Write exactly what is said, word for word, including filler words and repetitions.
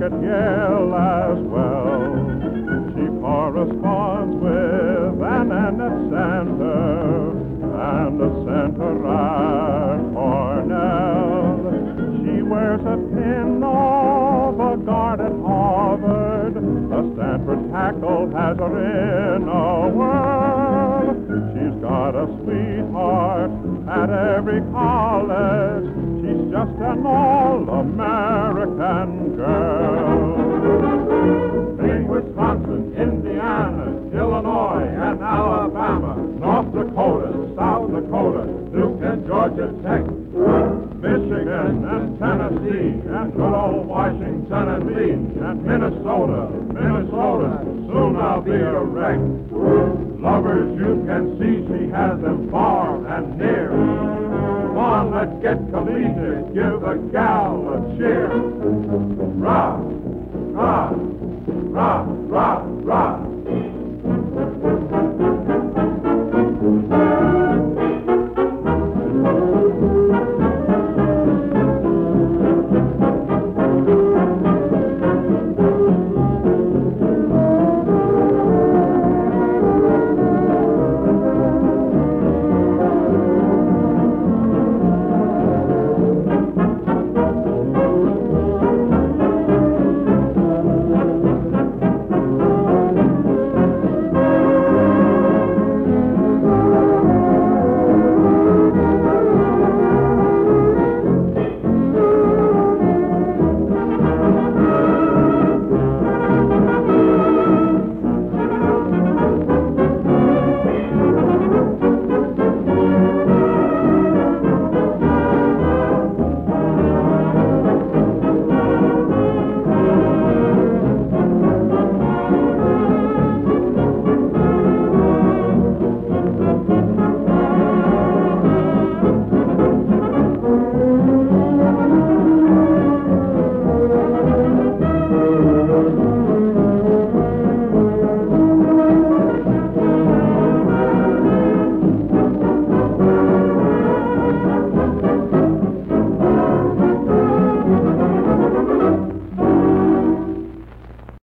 at Yale as well. She corresponds with an Annette Center and a center at Cornell. She wears a pin of a guard at Harvard. A Stanford tackle has her in a whirl. She's got a sweetheart at every college. She's just an all-American girl. In Wisconsin, Indiana, Illinois, and Alabama, North Dakota, South Dakota, Duke and Georgia Tech, Michigan and Tennessee, and good old Washington and Lee, and Minnesota, Minnesota, soon I'll be a wreck. Lovers, you can see she has them far and near. Come on, let's get collegiate, give a gal a cheer. Rah!